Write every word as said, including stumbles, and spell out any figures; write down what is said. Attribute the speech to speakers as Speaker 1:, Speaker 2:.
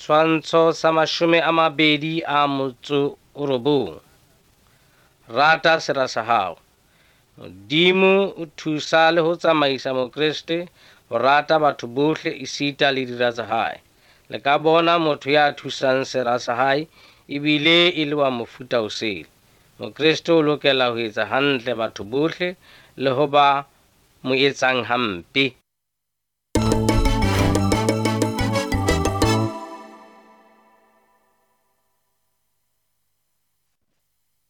Speaker 1: Setshwantsho sa mashome a mabedi a motso o robong. Rata sera sa hao. Modimo o thusa le ho tsamaisa Mokreste ho rata batho bohle esita le dira tsa hae. Le ka bona motho ya thusang sera sa hae ebile e le wa mofuta o sele. Mokreste o lokela ho etsa hantle batho bohle le ho ba mo etsang hampe.